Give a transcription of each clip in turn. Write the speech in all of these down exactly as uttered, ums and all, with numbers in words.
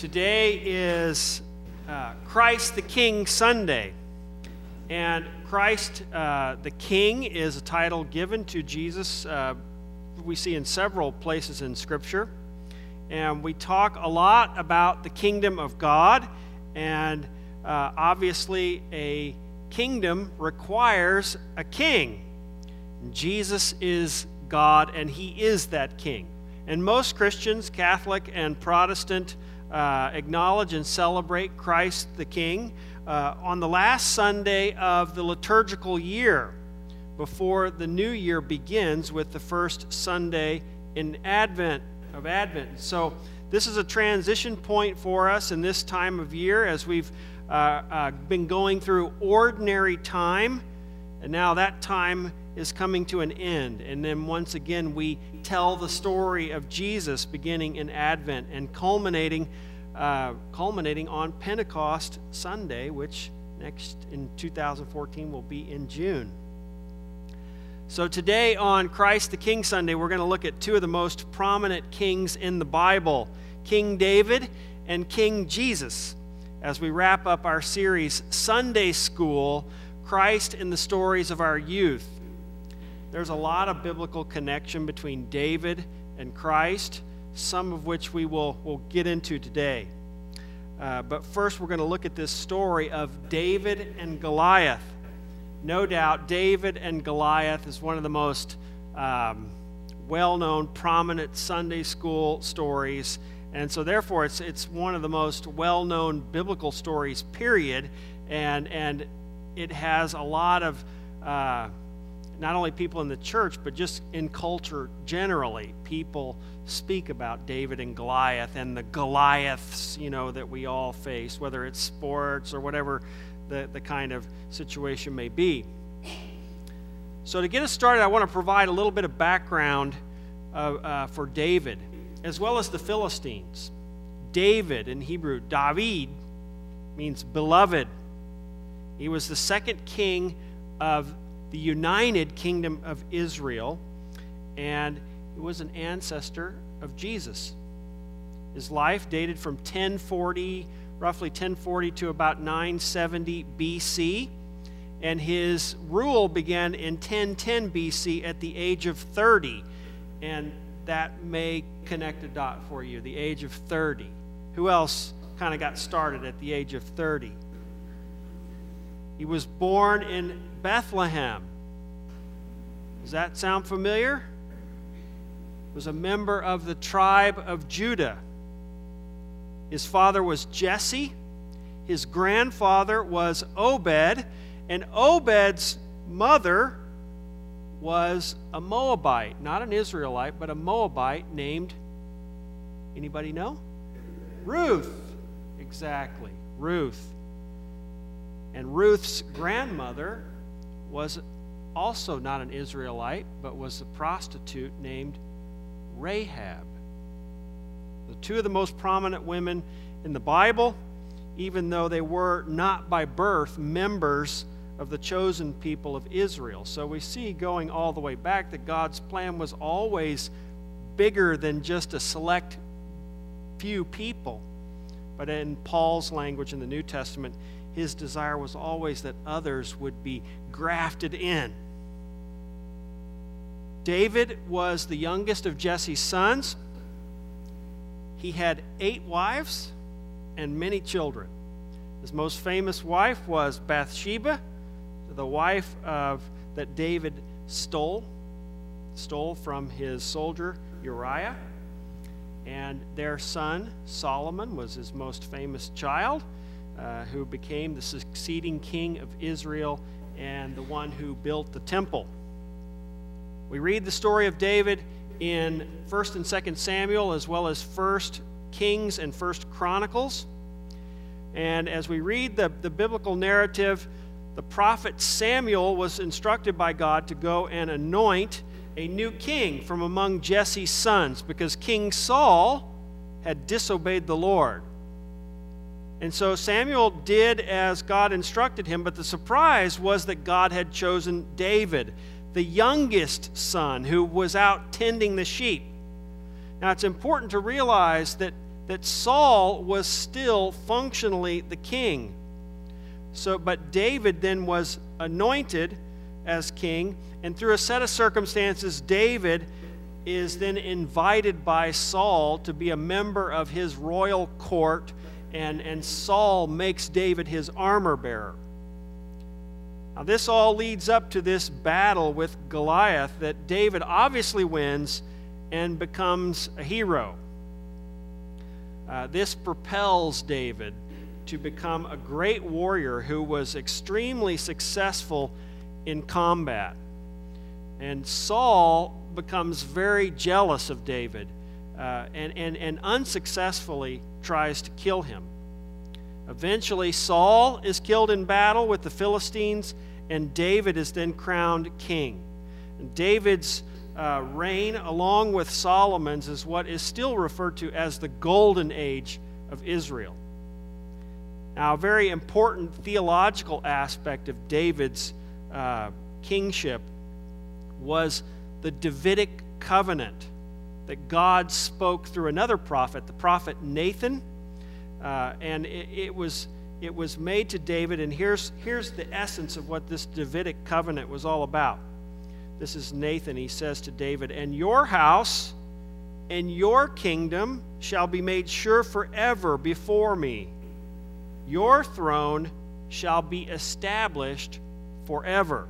Today is uh, Christ the King Sunday, and Christ uh, the King is a title given to Jesus uh, we see in several places in Scripture, and we talk a lot about the kingdom of God, and uh, obviously a kingdom requires a king. Jesus is God, and he is that king. And most Christians, Catholic and Protestant, uh, acknowledge and celebrate Christ the King uh, on the last Sunday of the liturgical year before the new year begins with the first Sunday in Advent, of Advent. So this is a transition point for us in this time of year as we've uh, uh, been going through ordinary time, and now that time is coming to an end. And then once again, we tell the story of Jesus beginning in Advent and culminating uh, culminating on Pentecost Sunday, which next in two thousand fourteen will be in June. So today on Christ the King Sunday, we're going to look at two of the most prominent kings in the Bible, King David and King Jesus, as we wrap up our series, Sunday School, Christ in the Stories of Our Youth. There's a lot of biblical connection between David and Christ, some of which we will will get into today. Uh, but first, we're going to look at this story of David and Goliath. No doubt, David and Goliath is one of the most um, well-known, prominent Sunday school stories, and so therefore, it's it's one of the most well-known biblical stories. Period, and and it has a lot of Uh, not only people in the church, but just in culture generally. People speak about David and Goliath and the Goliaths, you know, that we all face, whether it's sports or whatever the, the kind of situation may be. So to get us started, I want to provide a little bit of background uh, uh, for David, as well as the Philistines. David, in Hebrew, David, means beloved. He was the second king of the United Kingdom of Israel, and he was an ancestor of Jesus. His life dated from ten forty, roughly ten forty to about nine seventy B C, and his rule began in ten ten B C at the age of thirty, and that may connect a dot for you, the age of thirty. Who else kind of got started at the age of thirty? He was born in Bethlehem. Does that sound familiar? He was a member of the tribe of Judah. His father was Jesse. His grandfather was Obed. And Obed's mother was a Moabite. Not an Israelite, but a Moabite named, anybody know? Ruth. Exactly, Ruth. And Ruth's grandmother was also not an Israelite, but was a prostitute named Rahab. The two of the most prominent women in the Bible, even though they were not by birth members of the chosen people of Israel. So we see going all the way back that God's plan was always bigger than just a select few people. But in Paul's language in the New Testament, his desire was always that others would be grafted in. David was the youngest of Jesse's sons. He had eight wives and many children. His most famous wife was Bathsheba, the wife of that David stole, stole from his soldier Uriah. And their son Solomon was his most famous child, Uh, who became the succeeding king of Israel and the one who built the temple. We read the story of David in First and Second Samuel, as well as First Kings and First Chronicles. And as we read the, the biblical narrative, the prophet Samuel was instructed by God to go and anoint a new king from among Jesse's sons, because King Saul had disobeyed the Lord. And so Samuel did as God instructed him, but the surprise was that God had chosen David, the youngest son, who was out tending the sheep. Now, it's important to realize that that Saul was still functionally the king. So, but David then was anointed as king, and through a set of circumstances, David is then invited by Saul to be a member of his royal court, and, and Saul makes David his armor bearer. Now, this all leads up to this battle with Goliath that David obviously wins and becomes a hero. Uh, this propels David to become a great warrior who was extremely successful in combat. And Saul becomes very jealous of David uh, and, and, and unsuccessfully tries to kill him. Eventually, Saul is killed in battle with the Philistines, and David is then crowned king. And David's uh, reign, along with Solomon's, is what is still referred to as the golden age of Israel. Now, a very important theological aspect of David's uh, kingship was the Davidic covenant that God spoke through another prophet, the prophet Nathan. Uh, and it, it was it was made to David, and here's here's the essence of what this Davidic covenant was all about. This is Nathan. He says to David, "And your house and your kingdom shall be made sure forever before me. Your throne shall be established forever."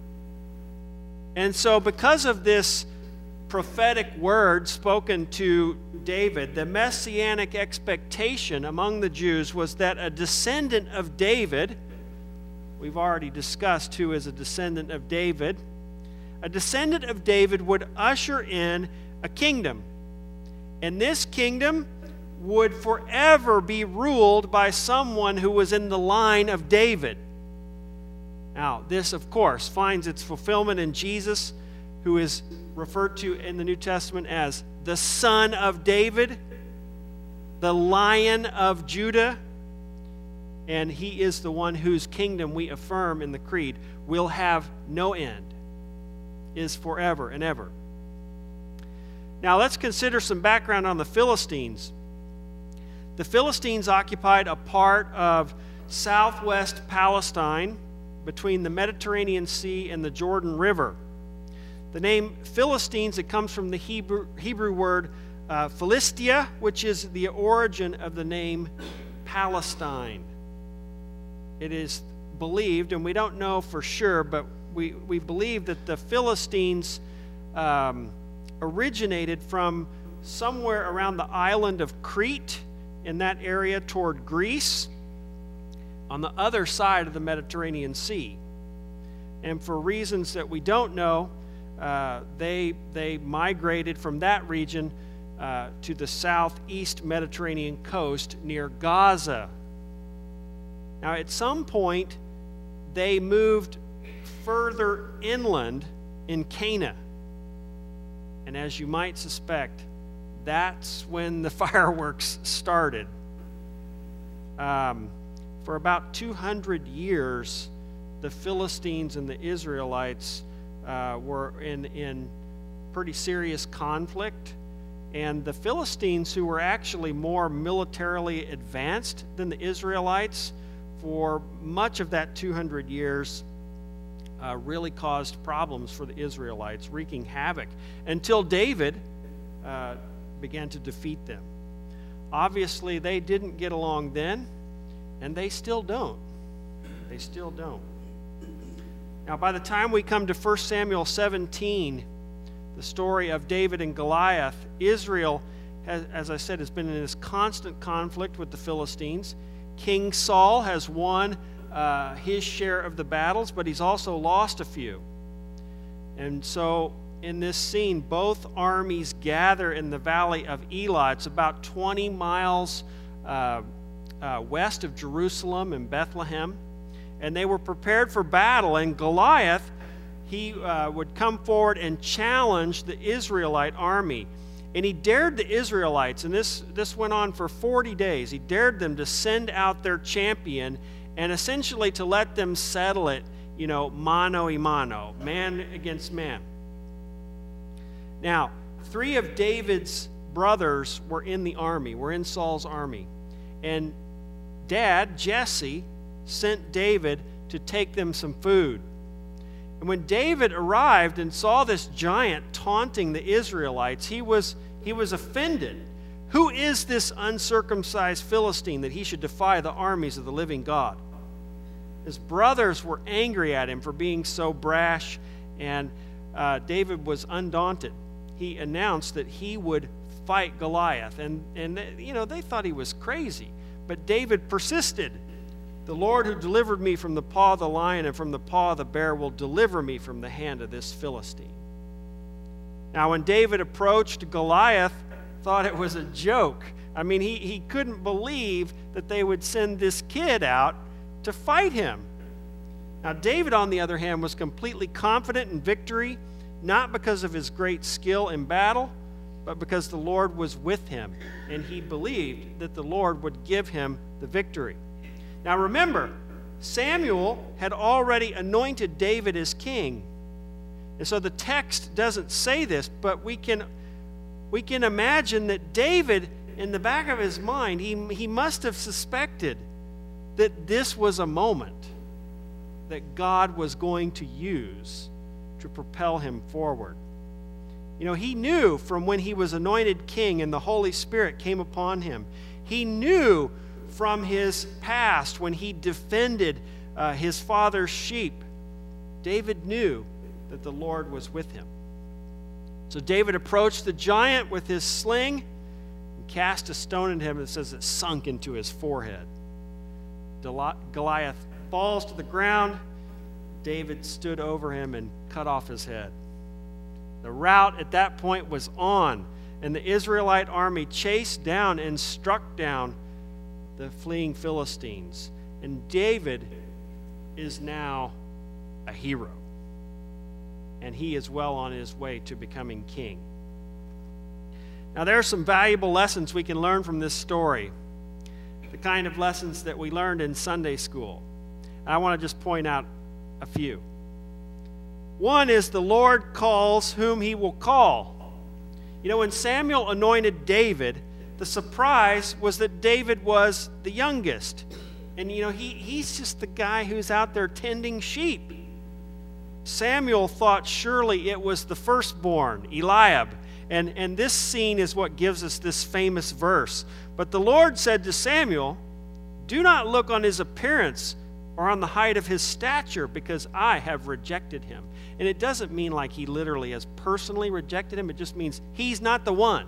And so, because of this prophetic word spoken to David, the messianic expectation among the Jews was that a descendant of David, we've already discussed who is a descendant of David, a descendant of David would usher in a kingdom. And this kingdom would forever be ruled by someone who was in the line of David. Now, this, of course, finds its fulfillment in Jesus, who is referred to in the New Testament as the Son of David, the Lion of Judah, and he is the one whose kingdom we affirm in the Creed will have no end, is forever and ever. Now, let's consider some background on the Philistines. The Philistines occupied a part of southwest Palestine between the Mediterranean Sea and the Jordan River. The name Philistines, it comes from the Hebrew, Hebrew word uh, Philistia, which is the origin of the name Palestine. It is believed, and we don't know for sure, but we, we believe that the Philistines um, originated from somewhere around the island of Crete, in that area toward Greece, on the other side of the Mediterranean Sea. And for reasons that we don't know, uh, they, they migrated from that region uh, to the southeast Mediterranean coast near Gaza. Now, at some point, they moved further inland in Canaan. And as you might suspect, that's when the fireworks started. Um, for about two hundred years, the Philistines and the Israelites uh, were in, in pretty serious conflict. And the Philistines, who were actually more militarily advanced than the Israelites, for much of that two hundred years, uh, really caused problems for the Israelites, wreaking havoc, until David uh, began to defeat them. Obviously, they didn't get along then, and they still don't. They still don't. Now, by the time we come to First Samuel seventeen, the story of David and Goliath, Israel, has, as I said, has been in this constant conflict with the Philistines. King Saul has won uh, his share of the battles, but he's also lost a few. And so, in this scene, both armies gather in the valley of Elah. It's about twenty miles uh, uh, west of Jerusalem and Bethlehem. And they were prepared for battle. And Goliath, he uh, would come forward and challenge the Israelite army. And he dared the Israelites, and this, this went on for forty days. He dared them to send out their champion and essentially to let them settle it, you know, mano y mano, man against man. Now, three of David's brothers were in the army, were in Saul's army. And Dad, Jesse, sent David to take them some food. And when David arrived and saw this giant taunting the Israelites, he was, he was offended. Who is this uncircumcised Philistine that he should defy the armies of the living God? His brothers were angry at him for being so brash, and uh, David was undaunted. He announced that he would fight Goliath, and, and you know, they thought he was crazy. But David persisted. The Lord who delivered me from the paw of the lion and from the paw of the bear will deliver me from the hand of this Philistine. Now, when David approached, Goliath thought it was a joke. I mean, he, he couldn't believe that they would send this kid out to fight him. Now, David, on the other hand, was completely confident in victory, not because of his great skill in battle, but because the Lord was with him, and he believed that the Lord would give him the victory. Now remember, Samuel had already anointed David as king. And so the text doesn't say this, but we can, we can imagine that David, in the back of his mind, he, he must have suspected that this was a moment that God was going to use to propel him forward. You know, he knew from when he was anointed king and the Holy Spirit came upon him. He knew from his past when he defended uh, his father's sheep. David knew that the Lord was with him. So David approached the giant with his sling and cast a stone at him, and it says it sunk into his forehead. Goliath falls to the ground. David stood over him and cut off his head. The rout at that point was on, and the Israelite army chased down and struck down the fleeing Philistines. And David is now a hero, and he is well on his way to becoming king. Now, there are some valuable lessons we can learn from this story, the kind of lessons that we learned in Sunday school. And I want to just point out a few. One is the Lord calls whom he will call. You know, when Samuel anointed David, the surprise was that David was the youngest. And, you know, he, he's just the guy who's out there tending sheep. Samuel thought surely it was the firstborn, Eliab. And, and this scene is what gives us this famous verse. But the Lord said to Samuel, "Do not look on his appearance or on the height of his stature, because I have rejected him." And it doesn't mean like he literally has personally rejected him. It just means he's not the one.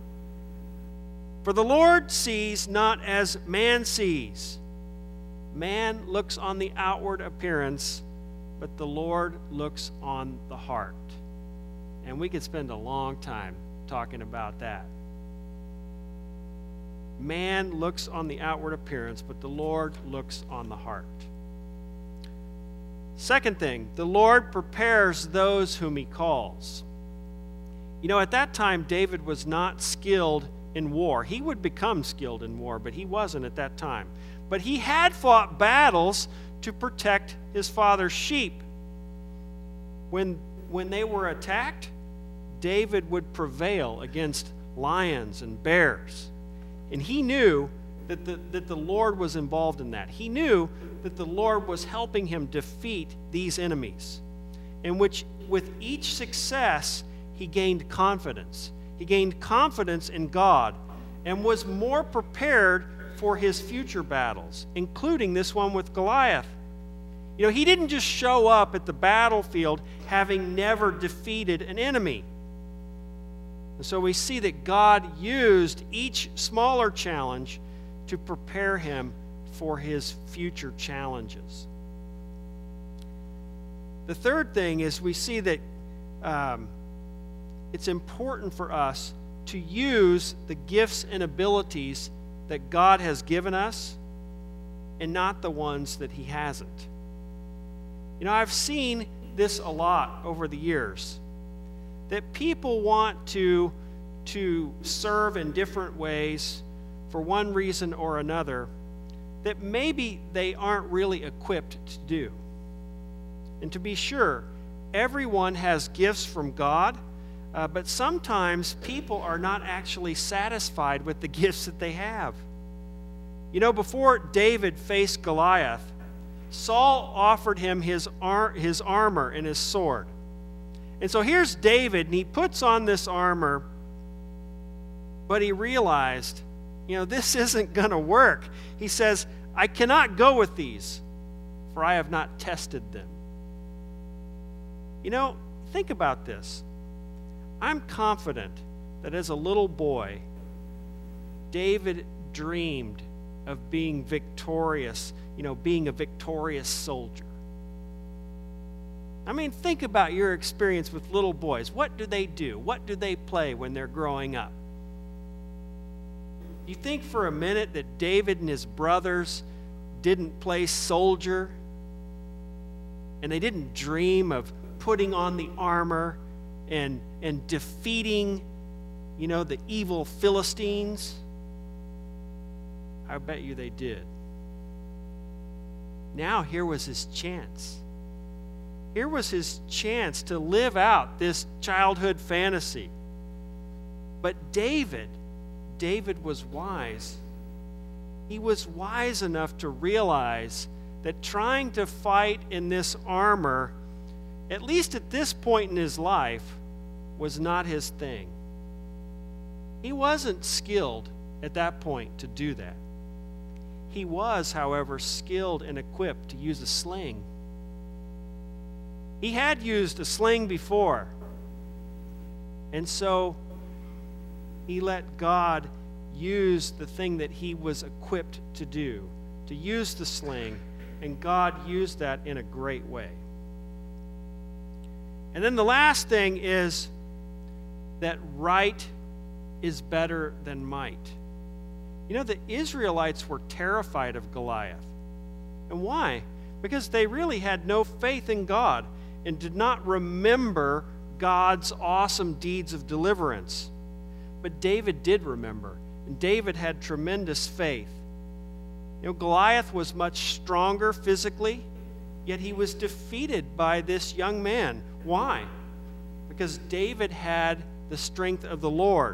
For the Lord sees not as man sees. Man looks on the outward appearance, but the Lord looks on the heart. And we could spend a long time talking about that. Man looks on the outward appearance, but the Lord looks on the heart. Second thing, the Lord prepares those whom he calls. You know, at that time, David was not skilled in war. He would become skilled in war, but he wasn't at that time. But he had fought battles to protect his father's sheep. When, when they were attacked, David would prevail against lions and bears. And he knew that the, that the Lord was involved in that. He knew that the Lord was helping him defeat these enemies, in which with each success, he gained confidence. He gained confidence in God and was more prepared for his future battles, including this one with Goliath. You know, he didn't just show up at the battlefield having never defeated an enemy. And so we see that God used each smaller challenge to prepare him for his future challenges. The third thing is we see that um, it's important for us to use the gifts and abilities that God has given us and not the ones that he hasn't. You know, I've seen this a lot over the years, that people want to, to serve in different ways for one reason or another that maybe they aren't really equipped to do. And to be sure, everyone has gifts from God, Uh, but sometimes people are not actually satisfied with the gifts that they have. You know, before David faced Goliath, Saul offered him his, ar- his armor and his sword. And so here's David, and he puts on this armor, but he realized, you know, this isn't going to work. He says, I cannot go with these, for I have not tested them. You know, think about this. I'm confident that as a little boy, David dreamed of being victorious, you know, being a victorious soldier. I mean, think about your experience with little boys. What do they do? What do they play when they're growing up? You think for a minute that David and his brothers didn't play soldier, and they didn't dream of putting on the armor and, and defeating, you know, the evil Philistines? I bet you they did. Now here was his chance. Here was his chance to live out this childhood fantasy. But David, David was wise. He was wise enough to realize that trying to fight in this armor, at least at this point in his life, was not his thing. He wasn't skilled at that point to do that. He was, however, skilled and equipped to use a sling. He had used a sling before. And so he let God use the thing that he was equipped to do, to use the sling, and God used that in a great way. And then the last thing is that right is better than might. You know, the Israelites were terrified of Goliath. And why? Because they really had no faith in God and did not remember God's awesome deeds of deliverance. But David did remember, and David had tremendous faith. You know, Goliath was much stronger physically, yet he was defeated by this young man. Why? Because David had the strength of the Lord.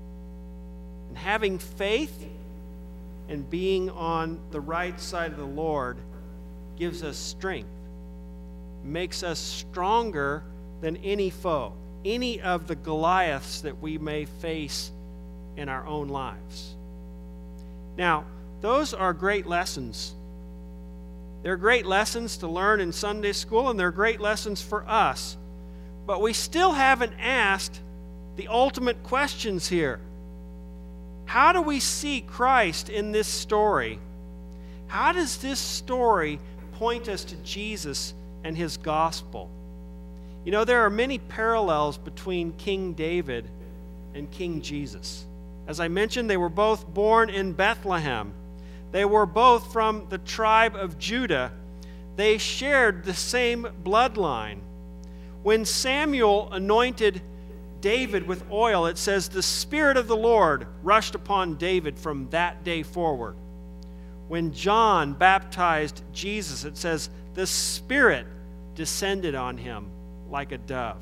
And having faith and being on the right side of the Lord gives us strength, makes us stronger than any foe, any of the Goliaths that we may face in our own lives. Now, those are great lessons. They're great lessons to learn in Sunday school, and they're great lessons for us. But we still haven't asked the ultimate questions here. How do we see Christ in this story? How does this story point us to Jesus and his gospel? You know, there are many parallels between King David and King Jesus. As I mentioned, they were both born in Bethlehem. They were both from the tribe of Judah. They shared the same bloodline. When Samuel anointed David with oil, it says, the Spirit of the Lord rushed upon David from that day forward. When John baptized Jesus, it says, the Spirit descended on him like a dove.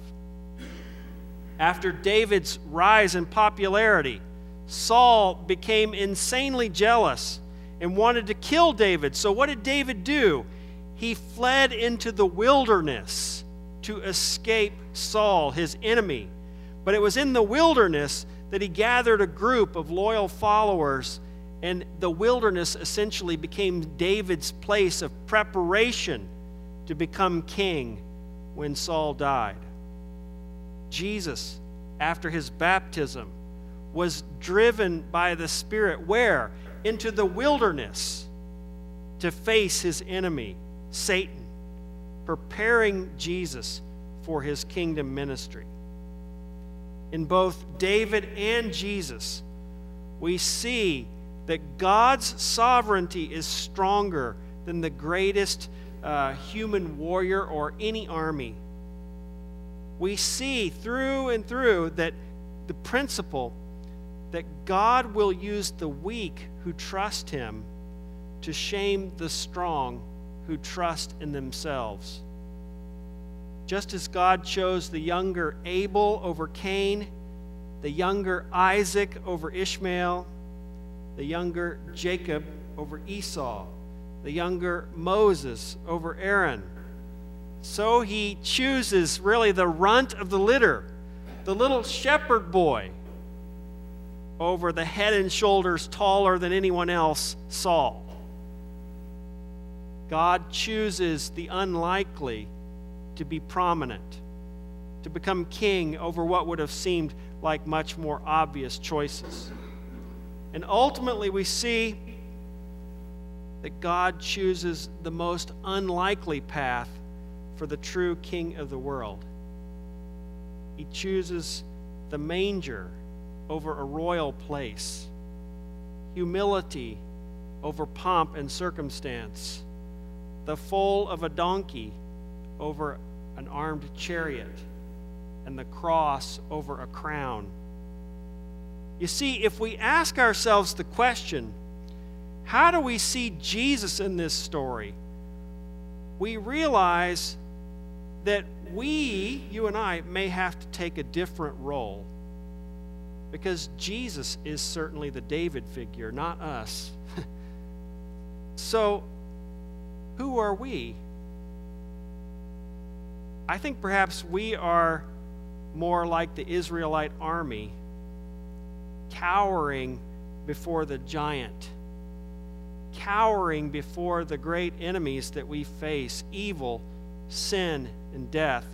After David's rise in popularity, Saul became insanely jealous and wanted to kill David. So what did David do? He fled into the wilderness to escape Saul, his enemy. But it was in the wilderness that he gathered a group of loyal followers, and the wilderness essentially became David's place of preparation to become king when Saul died. Jesus, after his baptism, was driven by the Spirit where? Into the wilderness to face his enemy, Satan, preparing Jesus for his kingdom ministry. In both David and Jesus, we see that God's sovereignty is stronger than the greatest uh, human warrior or any army. We see through and through that the principle that God will use the weak who trust him to shame the strong who trust in themselves. Just as God chose the younger Abel over Cain, the younger Isaac over Ishmael, the younger Jacob over Esau, the younger Moses over Aaron, so he chooses really the runt of the litter, the little shepherd boy, over the head and shoulders taller than anyone else, Saul. God chooses the unlikely to be prominent, to become king over what would have seemed like much more obvious choices. And ultimately we see that God chooses the most unlikely path for the true king of the world. He chooses the manger over a royal place, humility over pomp and circumstance, the foal of a donkey over an armed chariot, and the cross over a crown. You see, if we ask ourselves the question, how do we see Jesus in this story? We realize that we, you and I, may have to take a different role, because Jesus is certainly the David figure, not us. So, who are we? I think perhaps we are more like the Israelite army, cowering before the giant, cowering before the great enemies that we face, evil, sin, and death.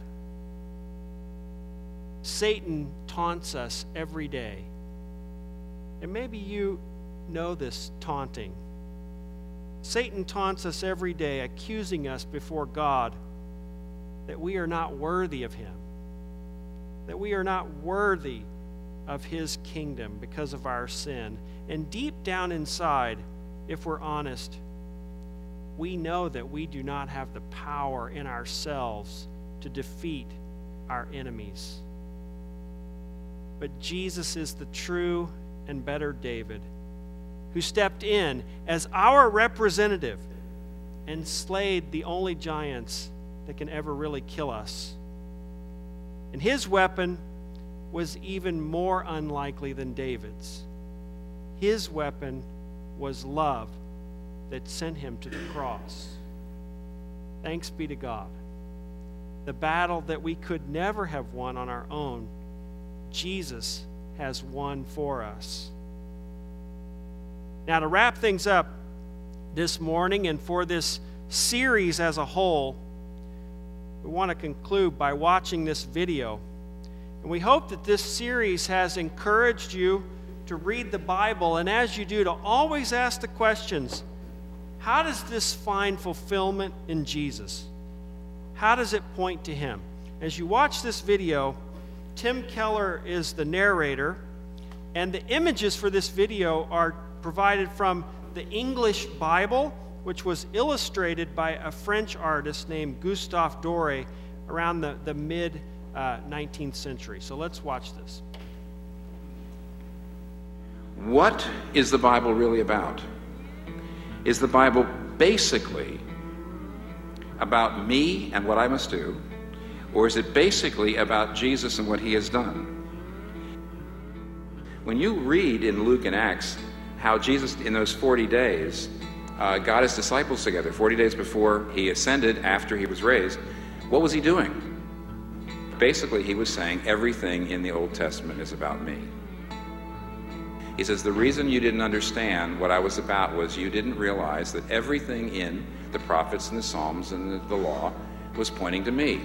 Satan taunts us every day. And maybe you know this taunting. Satan taunts us every day, accusing us before God that we are not worthy of him, that we are not worthy of his kingdom because of our sin. And deep down inside, if we're honest, we know that we do not have the power in ourselves to defeat our enemies. But Jesus is the true and better David, who stepped in as our representative and slayed the only giants that can ever really kill us. And his weapon was even more unlikely than David's. His weapon was love that sent him to the cross. Thanks be to God. The battle that we could never have won on our own, Jesus has won for us. Now, to wrap things up this morning and for this series as a whole, we want to conclude by watching this video. And we hope that this series has encouraged you to read the Bible, and as you do, to always ask the questions, how does this find fulfillment in Jesus? How does it point to him? As you watch this video, Tim Keller is the narrator, and the images for this video are provided from the English Bible, which was illustrated by a French artist named Gustave Doré around the, the mid-nineteenth uh, century. So let's watch this. What is the Bible really about? Is the Bible basically about me and what I must do, or is it basically about Jesus and what he has done? When you read in Luke and Acts how Jesus, in those forty days, uh, got his disciples together, forty days before he ascended, after he was raised, what was he doing? Basically, he was saying everything in the Old Testament is about me. He says, the reason you didn't understand what I was about was you didn't realize that everything in the prophets and the Psalms and the, the law was pointing to me.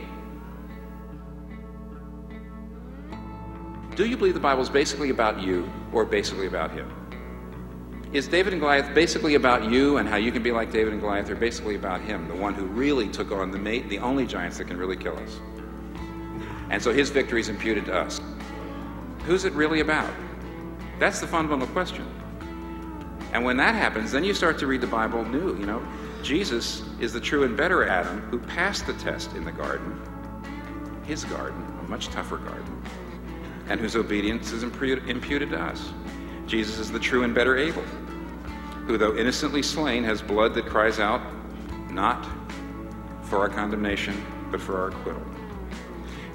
Do you believe the Bible is basically about you or basically about him? Is David and Goliath basically about you and how you can be like David and Goliath, or basically about him, the one who really took on the, mate, the only giants that can really kill us? And so his victory is imputed to us. Who's it really about? That's the fundamental question. And when that happens, then you start to read the Bible new. You know, Jesus is the true and better Adam who passed the test in the garden, his garden, a much tougher garden, and whose obedience is imputed to us. Jesus is the true and better Abel, who, though innocently slain, has blood that cries out not for our condemnation, but for our acquittal.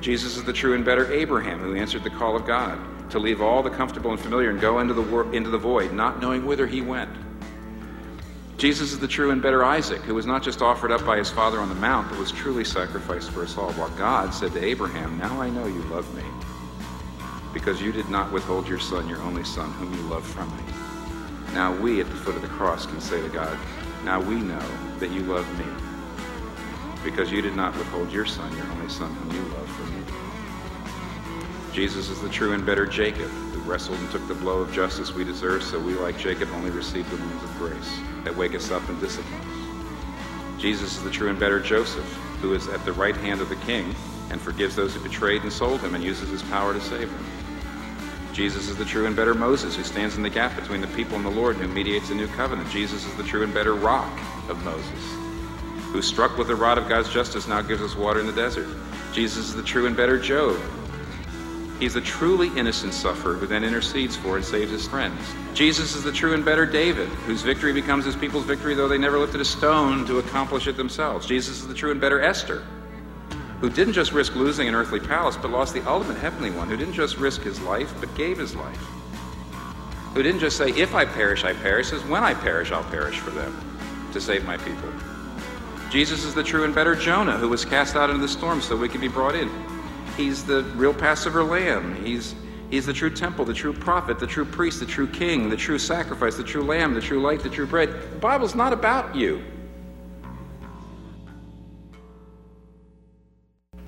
Jesus is the true and better Abraham, who answered the call of God to leave all the comfortable and familiar and go into the wor- into the void, not knowing whither he went. Jesus is the true and better Isaac, who was not just offered up by his father on the mount, but was truly sacrificed for us all, while God said to Abraham, "Now I know you love me, because you did not withhold your son, your only son, whom you love from me." Now we at the foot of the cross can say to God, "Now we know that you love me, because you did not withhold your son, your only son, whom you love from me." Jesus is the true and better Jacob, who wrestled and took the blow of justice we deserve, so we, like Jacob, only receive the wounds of grace that wake us up and discipline us. Jesus is the true and better Joseph, who is at the right hand of the king and forgives those who betrayed and sold him and uses his power to save them. Jesus is the true and better Moses, who stands in the gap between the people and the Lord and who mediates a new covenant. Jesus is the true and better rock of Moses, who struck with the rod of God's justice now gives us water in the desert. Jesus is the true and better Job. He's the truly innocent sufferer who then intercedes for and saves his friends. Jesus is the true and better David, whose victory becomes his people's victory, though they never lifted a stone to accomplish it themselves. Jesus is the true and better Esther, who didn't just risk losing an earthly palace, but lost the ultimate heavenly one, who didn't just risk his life, but gave his life, who didn't just say, "If I perish, I perish," says, "When I perish, I'll perish for them, to save my people." Jesus is the true and better Jonah, who was cast out into the storm so we could be brought in. He's the real Passover lamb. He's, he's the true temple, the true prophet, the true priest, the true king, the true sacrifice, the true lamb, the true light, the true bread. The Bible's not about you.